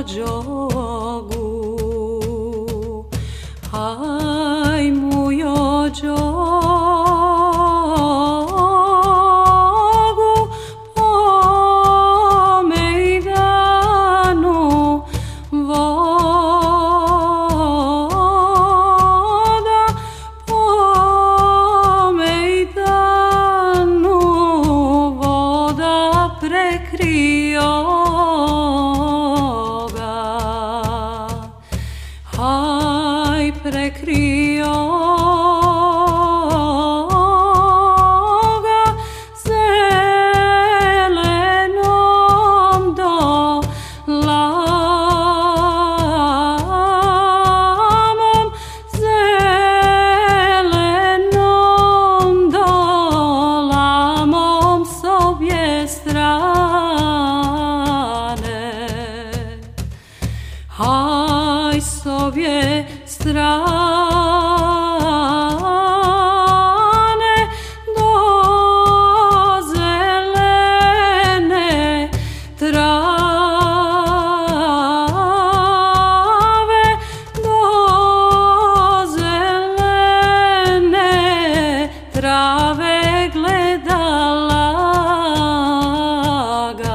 jogu, aj mojo jogu, po mejdanu voda, po mejdanu voda prekrio. Aj prekrio ga zelenom dolamom, zelenom dolamom s obje strane. Aj s obje strane do zelene trave, do zelene trave gledala ga.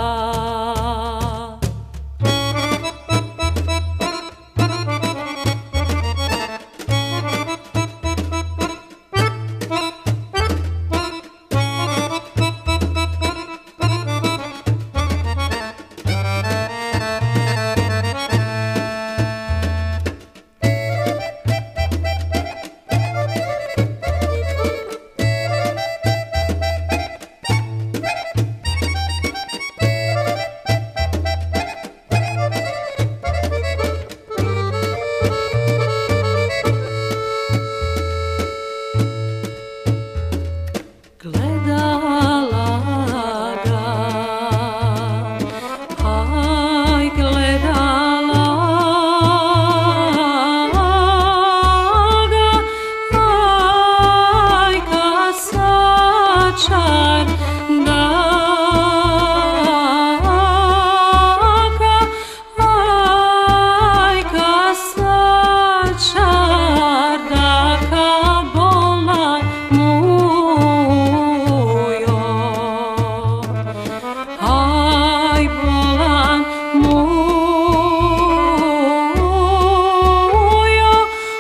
Gledala ga, aj gledala ga, aj kasačar daka, aj kasačar daka bola mu. Aj bolan mojo,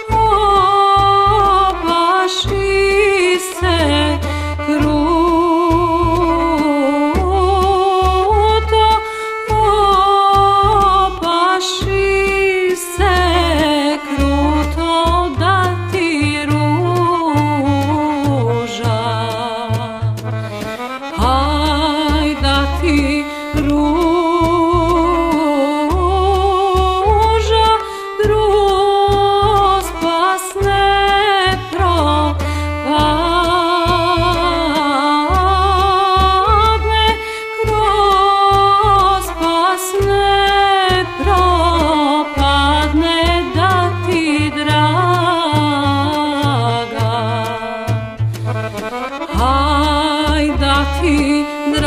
opaši se kruto, opaši se kruto da ti ruža. Aj da ti ruža druspas ne propadne, druspas ne propadne da ti draga. Aj da ti draga.